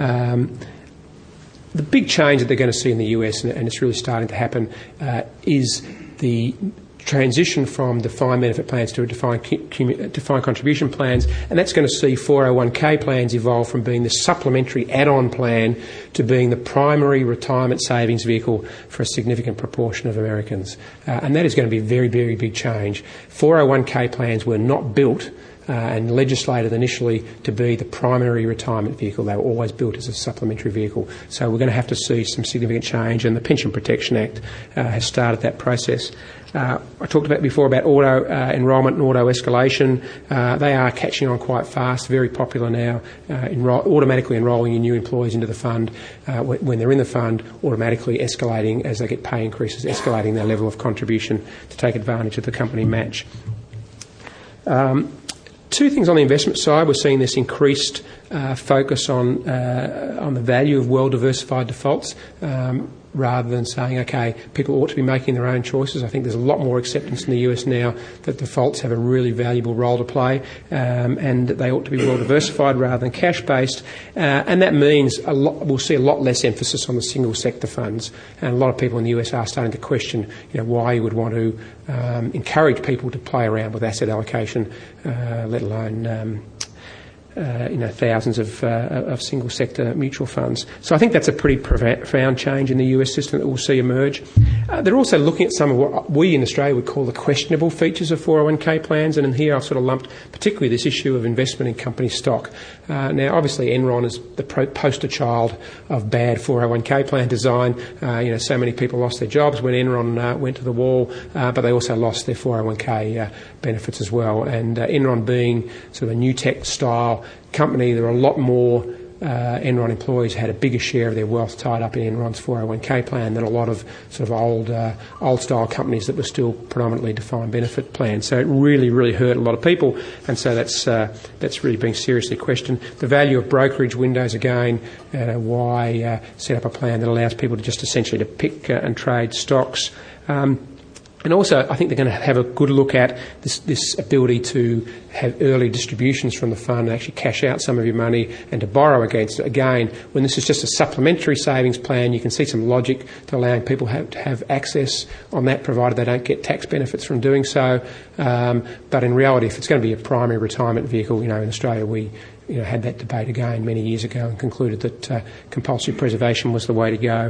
The big change that they're going to see in the US, and it's really starting to happen, is the transition from defined benefit plans to defined contribution plans, and that's going to see 401k plans evolve from being the supplementary add-on plan to being the primary retirement savings vehicle for a significant proportion of Americans. And that is going to be a very, very big change. 401k plans were not built and legislated initially to be the primary retirement vehicle. They were always built as a supplementary vehicle. So we're going to have to see some significant change, and the Pension Protection Act has started that process. I talked about before about auto enrolment and auto escalation. They are catching on quite fast, very popular now, automatically enrolling your new employees into the fund. When they're in the fund, automatically escalating as they get pay increases, escalating their level of contribution to take advantage of the company match. Two things on the investment side. We're seeing this increased focus on the value of well-diversified defaults, rather than saying, okay, people ought to be making their own choices. I think there's a lot more acceptance in the US now that defaults have a really valuable role to play, and that they ought to be well-diversified rather than cash-based. And that means we'll see a lot less emphasis on the single sector funds. And a lot of people in the US are starting to question, why you would want to encourage people to play around with asset allocation, let alone thousands of single sector mutual funds. So I think that's a pretty profound change in the US system that we'll see emerge. They're also looking at some of what we in Australia would call the questionable features of 401k plans, and in here I've sort of lumped particularly this issue of investment in company stock. Now obviously Enron is the poster child of bad 401k plan design. So many people lost their jobs when Enron went to the wall, but they also lost their 401k benefits as well. And Enron being sort of a new tech style company, there are a lot more Enron employees had a bigger share of their wealth tied up in Enron's 401k plan than a lot of sort of old style companies that were still predominantly defined benefit plans. So it really, really hurt a lot of people, and so that's really being seriously questioned. The value of brokerage windows again. Why set up a plan that allows people to just essentially to pick and trade stocks? And also, I think they're going to have a good look at this ability to have early distributions from the fund and actually cash out some of your money and to borrow against it. Again, when this is just a supplementary savings plan, you can see some logic to allowing people to have access on that, provided they don't get tax benefits from doing so. But in reality, if it's going to be a primary retirement vehicle, in Australia we had that debate again many years ago and concluded that compulsory preservation was the way to go,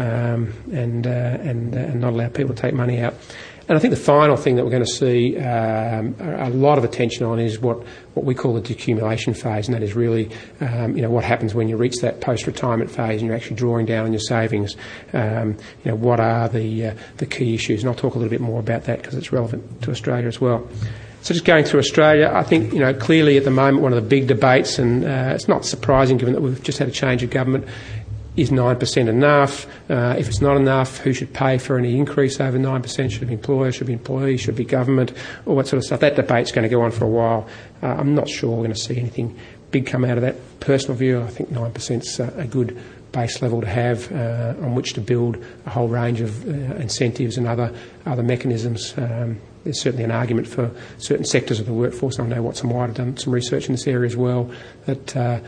and not allow people to take money out. And I think the final thing that we're going to see a lot of attention on is what we call the decumulation phase, and that is really what happens when you reach that post-retirement phase and you're actually drawing down on your savings. What are the key issues? And I'll talk a little bit more about that because it's relevant to Australia as well. So just going through Australia, I think, clearly at the moment one of the big debates, and it's not surprising given that we've just had a change of government, is 9% enough? If it's not enough, who should pay for any increase over 9%? Should it be employers, should it be employees, should it be government, all that sort of stuff. That debate's going to go on for a while. I'm not sure we're going to see anything big come out of that. Personal view, I think 9%'s a good base level to have on which to build a whole range of incentives and other mechanisms. There's certainly an argument for certain sectors of the workforce. I know Watson White have done some research in this area as well, that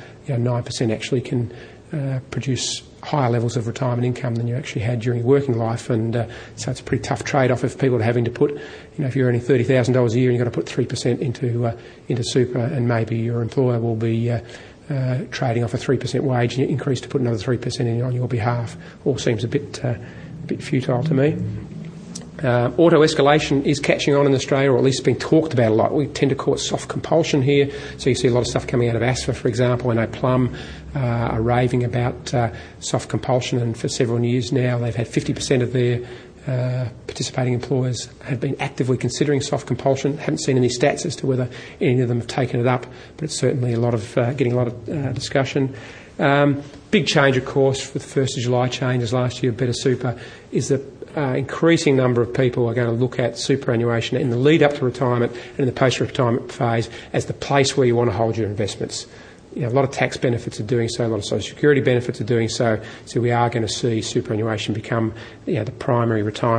9% actually can produce higher levels of retirement income than you actually had during your working life, and so it's a pretty tough trade-off if people are having to put, if you're earning $30,000 a year and you've got to put 3% into super, and maybe your employer will be trading off a 3% wage increase to put another 3% in on your behalf. All seems a bit futile to me. Auto escalation is catching on in Australia, or at least being talked about a lot. We tend to call it soft compulsion here. So you see a lot of stuff coming out of ASFA, for example. I know Plum are raving about soft compulsion, and for several years now they've had 50% of their participating employers have been actively considering soft compulsion. Haven't seen any stats as to whether any of them have taken it up, but it's certainly getting a lot of discussion. Big change, of course, with the 1st of July changes last year, Better Super, is that increasing number of people are going to look at superannuation in the lead up to retirement and in the post-retirement phase as the place where you want to hold your investments. A lot of tax benefits are doing so, a lot of social security benefits are doing so, so we are going to see superannuation become the primary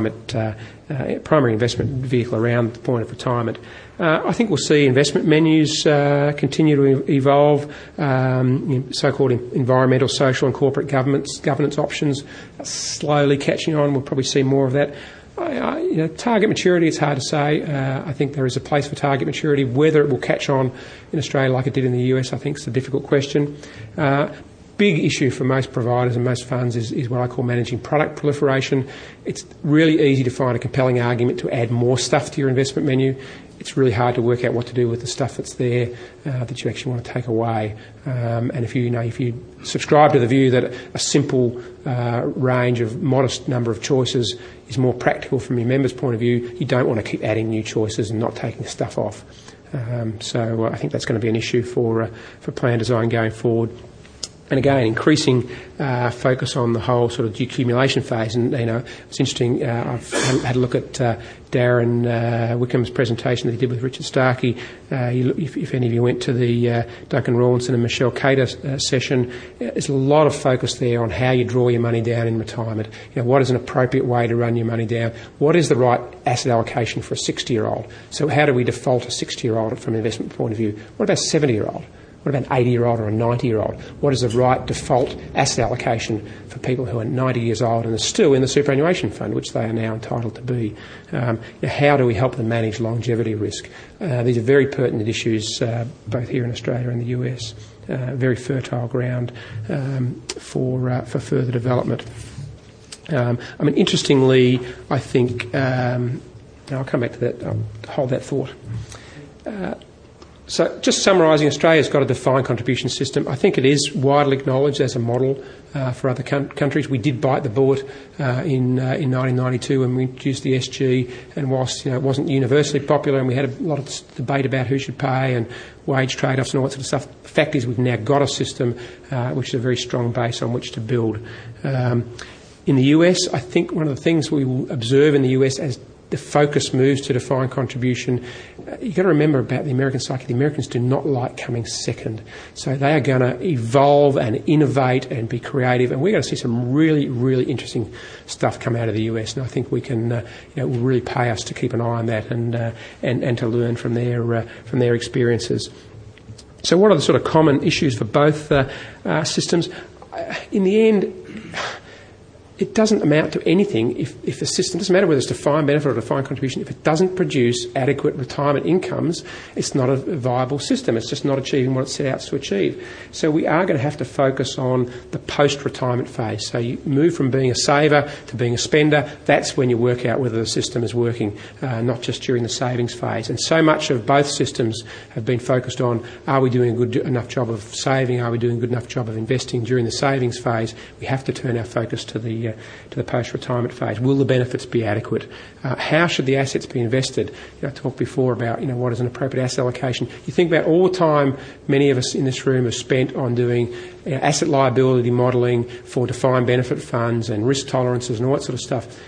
primary investment vehicle around the point of retirement. I think we'll see investment menus continue to evolve. So-called environmental, social and corporate governance options are slowly catching on. We'll probably see more of that. Target maturity, it's hard to say. I think there is a place for target maturity. Whether it will catch on in Australia like it did in the US, I think, is a difficult question. big issue for most providers and most funds is what I call managing product proliferation. It's really easy to find a compelling argument to add more stuff to your investment menu. It's really hard to work out what to do with the stuff that's there that you actually want to take away. And if you subscribe to the view that a simple range of modest number of choices is more practical from your members' point of view, you don't want to keep adding new choices and not taking stuff off. So I think that's going to be an issue for plan design going forward. And again, increasing focus on the whole sort of decumulation phase. And, it's interesting, I've had a look at Darren Wickham's presentation that he did with Richard Starkey. If any of you went to the Duncan Rawlinson and Michelle Cater session, there's a lot of focus there on how you draw your money down in retirement. What is an appropriate way to run your money down? What is the right asset allocation for a 60-year-old? So how do we default a 60-year-old from an investment point of view? What about a 70-year-old? What about an 80-year-old or a 90-year-old? What is the right default asset allocation for people who are 90 years old and are still in the superannuation fund, which they are now entitled to be? How do we help them manage longevity risk? These are very pertinent issues, both here in Australia and the US. Very fertile ground for further development. Interestingly, I think, I'll come back to that, I'll hold that thought. So just summarising, Australia's got a defined contribution system. I think it is widely acknowledged as a model for other countries. We did bite the bullet in 1992 when we introduced the SG, and whilst it wasn't universally popular and we had a lot of debate about who should pay and wage trade-offs and all that sort of stuff, the fact is we've now got a system which is a very strong base on which to build. In the US, I think one of the things we will observe in the US as the focus moves to defined contribution, you've got to remember about the American psyche. The Americans do not like coming second. So they are going to evolve and innovate and be creative, and we're going to see some really, really interesting stuff come out of the US. And I think we can, will really pay us to keep an eye on that and to learn from their experiences. So what are the sort of common issues for both systems? In the end, it doesn't amount to anything if the system, doesn't matter whether it's defined benefit or defined contribution, if it doesn't produce adequate retirement incomes, it's not a viable system. It's just not achieving what it set out to achieve. So we are going to have to focus on the post-retirement phase. So you move from being a saver to being a spender. That's when you work out whether the system is working, not just during the savings phase. And so much of both systems have been focused on, are we doing a good enough job of saving? Are we doing a good enough job of investing during the savings phase? We have to turn our focus to the post-retirement phase. Will the benefits be adequate? How should the assets be invested? I talked before about what is an appropriate asset allocation. You think about all the time many of us in this room have spent on doing asset liability modelling for defined benefit funds and risk tolerances and all that sort of stuff.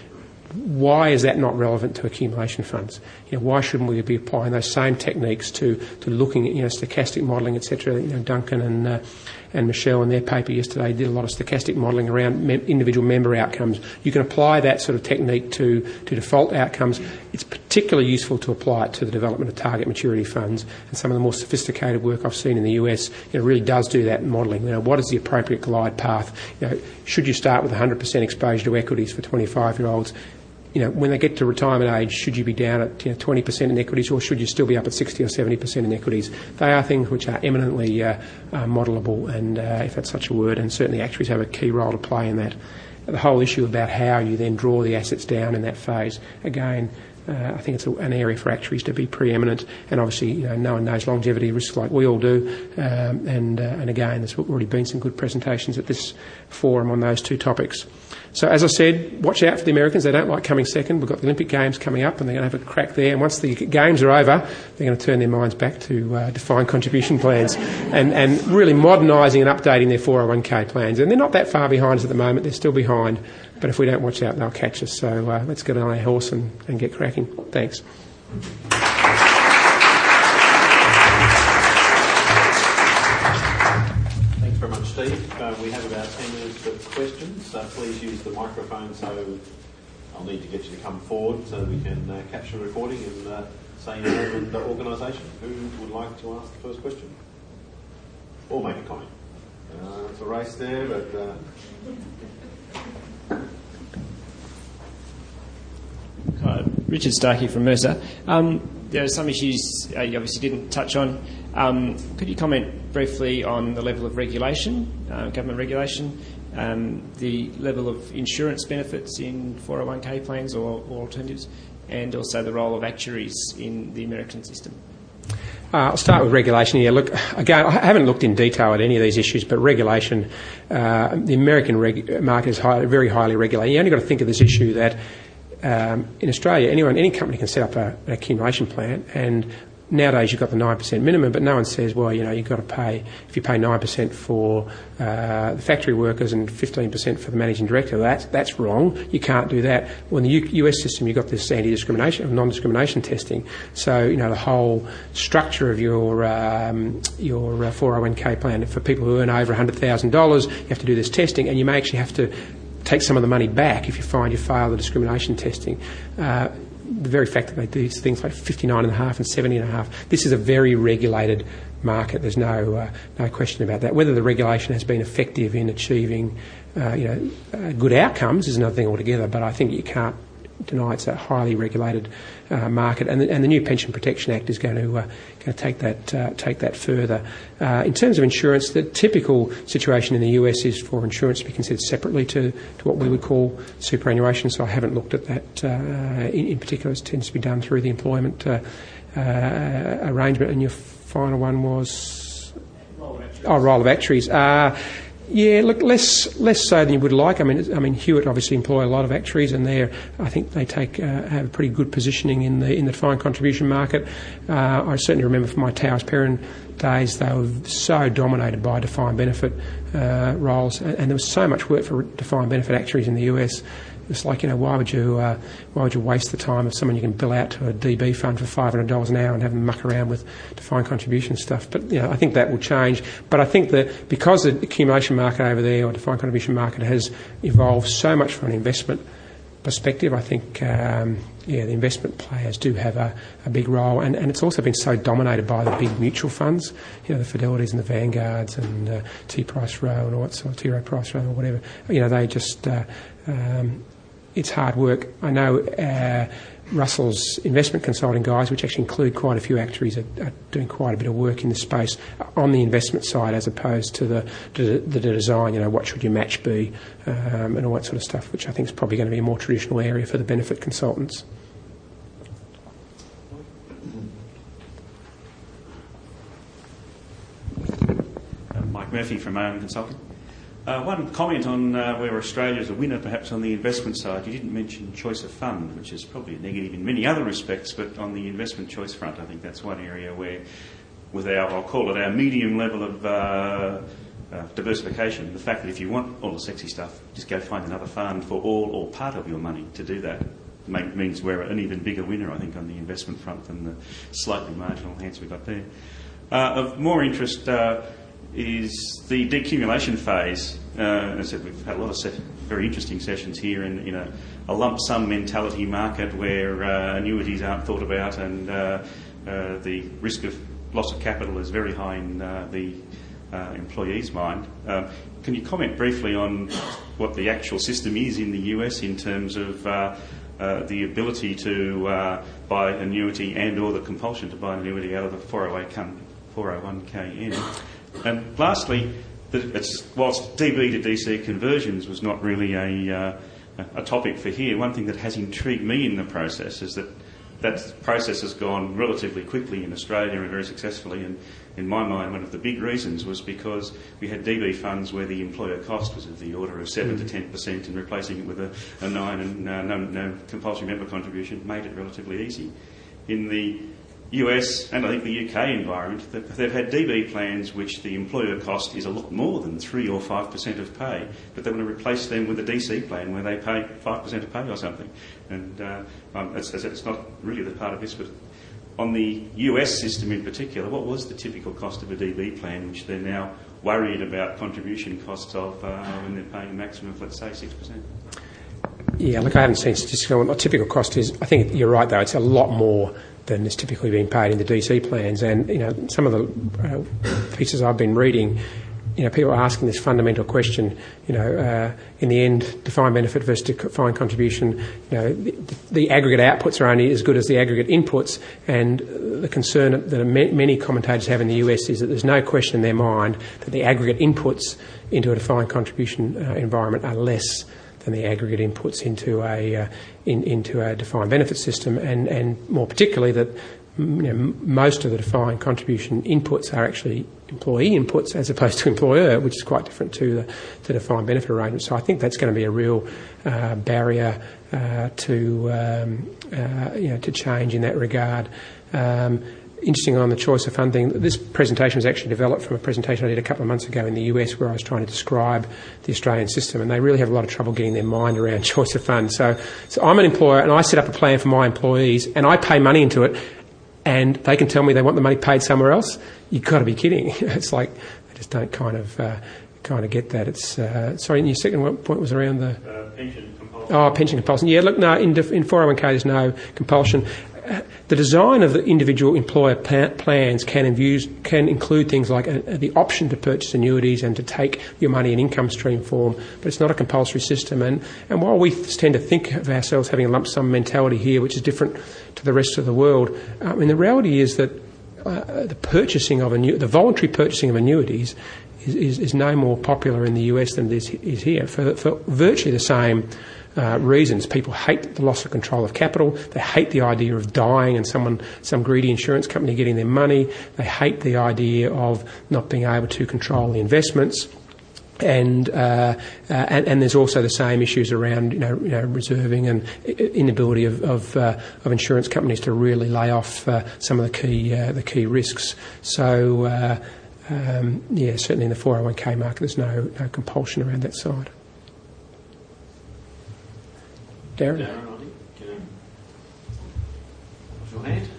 Why is that not relevant to accumulation funds? Why shouldn't we be applying those same techniques to looking at stochastic modelling, etc.? Duncan and Michelle in their paper yesterday did a lot of stochastic modelling around individual member outcomes. You can apply that sort of technique to default outcomes. It's particularly useful to apply it to the development of target maturity funds, and some of the more sophisticated work I've seen in the US really does do that modelling. What is the appropriate glide path? Should you start with 100% exposure to equities for 25-year-olds? When they get to retirement age, should you be down at 20% in equities, or should you still be up at 60 or 70% in equities? They are things which are eminently modelable, and if that's such a word, and certainly actuaries have a key role to play in that. The whole issue about how you then draw the assets down in that phase, again, I think it's an area for actuaries to be preeminent, and obviously no one knows longevity risks like we all do, and again, there's already been some good presentations at this forum on those two topics. So as I said, watch out for the Americans. They don't like coming second. We've got the Olympic Games coming up, and they're going to have a crack there. And once the Games are over, they're going to turn their minds back to defined contribution plans and really modernising and updating their 401k plans. And they're not that far behind us at the moment. They're still behind. But if we don't watch out, they'll catch us. So let's get on our horse and get cracking. Thanks. Thanks very much, Steve. We have about 10 minutes for questions, so please use the microphone. So I'll need to get you to come forward so we can capture the recording and say your name and organisation. Who would like to ask the first question? Or make a comment? It's a race there, but... Richard Starkey from Mercer. there are some issues you obviously didn't touch on. Could you comment briefly on the level of regulation, government regulation, the level of insurance benefits in 401k plans or alternatives, and also the role of actuaries in the American system? I'll start with regulation here. Look, again, I haven't looked in detail at any of these issues, but regulation, the American market is very highly regulated. You only got to think of this issue that in Australia, any company can set up an accumulation plan, and nowadays you've got the 9% minimum, but no one says, well, you've got to pay, if you pay 9% for the factory workers and 15% for the managing director, that's wrong. You can't do that. Well, in the US system, you've got this anti-discrimination, non-discrimination testing. So, the whole structure of your 401k plan, for people who earn over $100,000, you have to do this testing, and you may actually have to take some of the money back if you find you fail the discrimination testing. The very fact that they do things like 59.5 and 70.5, this is a very regulated market. There's no question about that. Whether the regulation has been effective in achieving good outcomes is another thing altogether, but I think you can't deny it's a highly regulated market, and the new Pension Protection Act is going to take that further. In terms of insurance, the typical situation in the US is for insurance to be considered separately to what we would call superannuation. So I haven't looked at that in particular. It tends to be done through the employment arrangement. And your final one was role of actuaries. Yeah, look, less so than you would like. I mean, Hewitt obviously employ a lot of actuaries, and I think they have a pretty good positioning in the defined contribution market. I certainly remember from my Towers Perrin days, they were so dominated by defined benefit roles, and there was so much work for defined benefit actuaries in the US. It's like, why would you waste the time of someone you can bill out to a DB fund for $500 an hour and have them muck around with defined contribution stuff? But I think that will change. But I think that because the accumulation market over there, or defined contribution market, has evolved so much from an investment perspective, I think the investment players do have a big role, and it's also been so dominated by the big mutual funds, the Fidelities and the Vanguards and T Price Row and all that sort of T Rowe Price Row or whatever. They just it's hard work. I know Russell's investment consulting guys, which actually include quite a few actuaries, are doing quite a bit of work in this space on the investment side, as opposed to the design. What should your match be, and all that sort of stuff, which I think is probably going to be a more traditional area for the benefit consultants. Mike Murphy from Owen Consulting. One comment on where Australia is a winner, perhaps on the investment side. You didn't mention choice of fund, which is probably a negative in many other respects, but on the investment choice front, I think that's one area where, with I'll call it our medium level of diversification, the fact that if you want all the sexy stuff, just go find another fund for all or part of your money to do that. Means we're an even bigger winner, I think, on the investment front than the slightly marginal hands we got there. Of more interest is the decumulation phase. As I said, we've had a lot of very interesting sessions here in a lump sum mentality market where annuities aren't thought about, and the risk of loss of capital is very high in the employee's mind. Can you comment briefly on what the actual system is in the US in terms of the ability to buy annuity and or the compulsion to buy an annuity out of the 401k? And lastly, whilst DB to DC conversions was not really a topic for here, one thing that has intrigued me in the process is that process has gone relatively quickly in Australia and very successfully. And in my mind, one of the big reasons was because we had DB funds where the employer cost was of the order of 7 to 10%, and replacing it with a 9 and no compulsory member contribution made it relatively easy. In the US and I think the UK environment, they've had DB plans which the employer cost is a lot more than 3 or 5% of pay, but they want to replace them with a DC plan where they pay 5% of pay or something. And it's not really the part of this, but on the US system in particular, what was the typical cost of a DB plan, which they're now worried about contribution costs of when they're paying a maximum of, let's say, 6%? Yeah, look, I haven't seen statistics on what the typical cost is. I think you're right, though. It's a lot more than is typically being paid in the DC plans. And, some of the pieces I've been reading, people are asking this fundamental question, in the end, defined benefit versus defined contribution, the aggregate outputs are only as good as the aggregate inputs, and the concern that many commentators have in the US is that there's no question in their mind that the aggregate inputs into a defined contribution environment are less than the aggregate inputs into a defined benefit system, and more particularly that most of the defined contribution inputs are actually employee inputs as opposed to employer, which is quite different to the defined benefit arrangement. So I think that's going to be a real barrier to change in that regard. Interesting on the choice of funding, this presentation was actually developed from a presentation I did a couple of months ago in the US where I was trying to describe the Australian system, and they really have a lot of trouble getting their mind around choice of funds. So I'm an employer and I set up a plan for my employees and I pay money into it, and they can tell me they want the money paid somewhere else. You've got to be kidding. It's like I just don't kind of get that. It's sorry, and your second point was around the pension compulsion. Oh, pension compulsion. Yeah, look, no, in 401k there's no compulsion. The design of the individual employer plans can include things like the option to purchase annuities and to take your money in income stream form, but it's not a compulsory system. And while we tend to think of ourselves having a lump sum mentality here, which is different to the rest of the world, the reality is that the voluntary purchasing of annuities is no more popular in the US than it is here for virtually the same reasons. People hate the loss of control of capital. They hate the idea of dying and some greedy insurance company getting their money. They hate the idea of not being able to control the investments. And there's also the same issues around reserving and inability of insurance companies to really lay off some of the key risks. So certainly in the 401k market, there's no compulsion around that side. Darren? Can you your hand?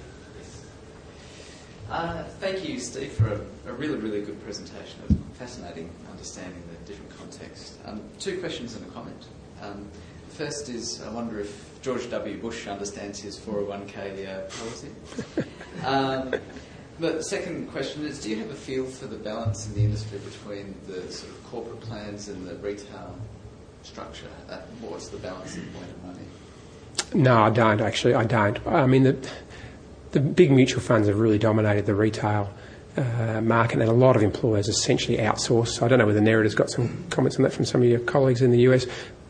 Thank you, Steve, for a really, really good presentation. It was fascinating understanding the different context. 2 questions and a comment. The first is, I wonder if George W. Bush understands his 401k policy. The second question is, do you have a feel for the balance in the industry between the sort of corporate plans and the retail structure? What's the balancing point of money? No, I don't actually. I don't. I mean, the big mutual funds have really dominated the retail market, and a lot of employers essentially outsource. So I don't know whether Nerita's got some comments on that from some of your colleagues in the US.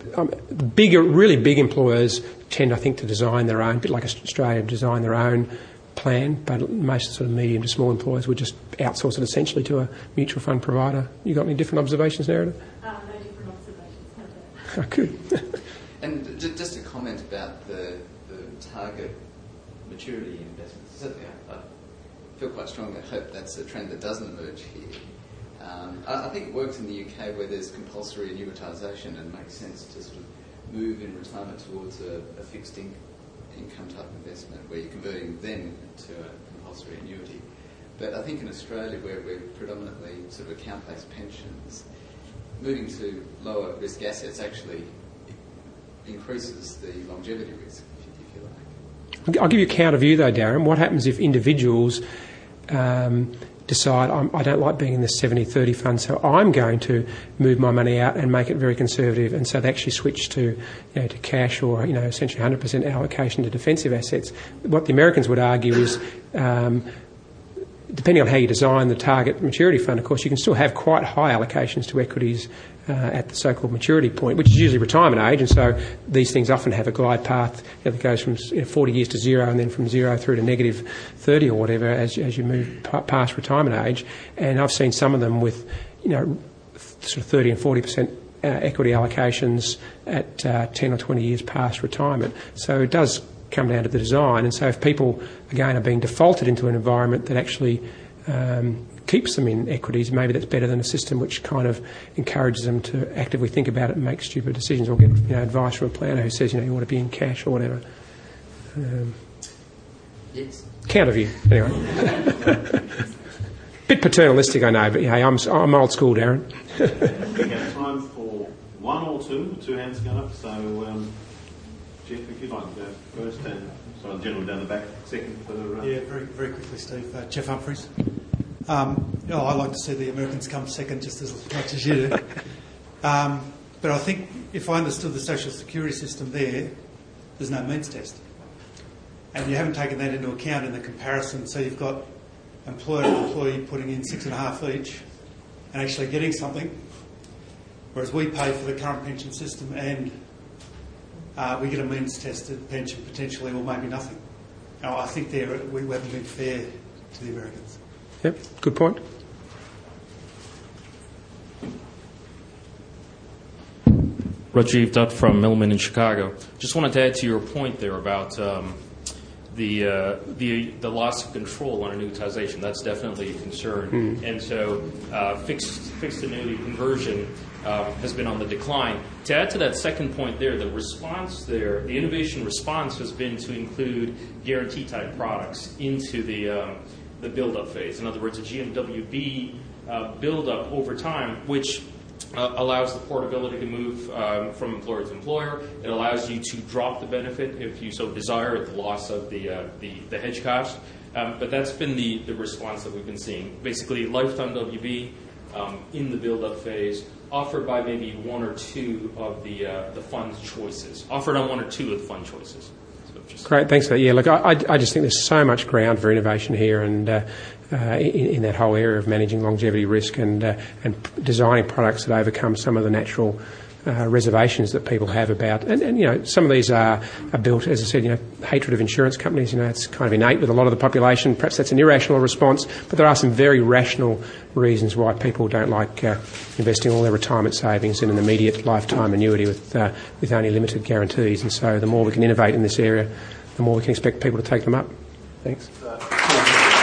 Really big employers tend, I think, to design their own, a bit like Australia, design their own plan, but most sort of medium to small employers would just outsource it essentially to a mutual fund provider. You got any different observations, Nerita? No different observations. Oh, good. And just a comment about the target maturity investments. Certainly, I feel quite strongly. I hope that's a trend that doesn't emerge here. I think it works in the UK where there's compulsory annuitisation and makes sense to sort of move in retirement towards a fixed income type investment where you're converting then to a compulsory annuity. But I think in Australia, where we're predominantly sort of account-based pensions, moving to lower risk assets actually increases the longevity risk, if you like. I'll give you a counter view though, Darren. What happens if individuals decide, I don't like being in this 70-30 fund, so I'm going to move my money out and make it very conservative, and so they actually switch to cash or essentially 100% allocation to defensive assets. What the Americans would argue is, depending on how you design the target maturity fund, of course, you can still have quite high allocations to equities at the so-called maturity point, which is usually retirement age, and so these things often have a glide path that goes from 40 years to zero and then from zero through to negative 30 or whatever as you move past retirement age. And I've seen some of them with sort of 30 and 40% equity allocations at 10 or 20 years past retirement. So it does come down to the design, and so if people again are being defaulted into an environment that actually keeps them in equities, maybe that's better than a system which kind of encourages them to actively think about it and make stupid decisions, or get advice from a planner who says you want to be in cash or whatever. Yes. Counter view, anyway. Bit paternalistic, I know, but hey, I'm old school, Darren. We have time for one or two hands going up, so Jeff, if you'd like to go first, and so the gentleman down the back second for... Yeah, very, very quickly, Steve. Jeff Humphreys. I like to see the Americans come second just as much as you do. But I think if I understood the social security system there's no means test. And you haven't taken that into account in the comparison. So you've got employer and employee putting in 6.5 each and actually getting something, whereas we pay for the current pension system and we get a means tested pension potentially, or maybe nothing. Now, I think we haven't been fair to the Americans. Yep, good point. Rajiv Dutt from Millman in Chicago. Just wanted to add to your point there about the loss of control on annuitization. That's definitely a concern. And so fixed annuity conversion has been on the decline. To add to that second point there, the response there, the innovation response has been to include guarantee-type products into the build-up phase. In other words, a GMWB build-up over time, which allows the portability to move from employer to employer. It allows you to drop the benefit if you so desire at the loss of the hedge cost. But that's been the response that we've been seeing. Basically, lifetime WB in the build-up phase, offered by maybe one or two of the fund choices. Offered on one or two of the fund choices. So Great, thanks for that. Yeah, look, I just think there's so much ground for innovation here, and in that whole area of managing longevity risk and designing products that overcome some of the natural reservations that people have about, and some of these are built, as I said, hatred of insurance companies. It's kind of innate with a lot of the population. Perhaps that's an irrational response, but there are some very rational reasons why people don't like investing all their retirement savings in an immediate lifetime annuity with only limited guarantees. And so, the more we can innovate in this area, the more we can expect people to take them up. Thanks.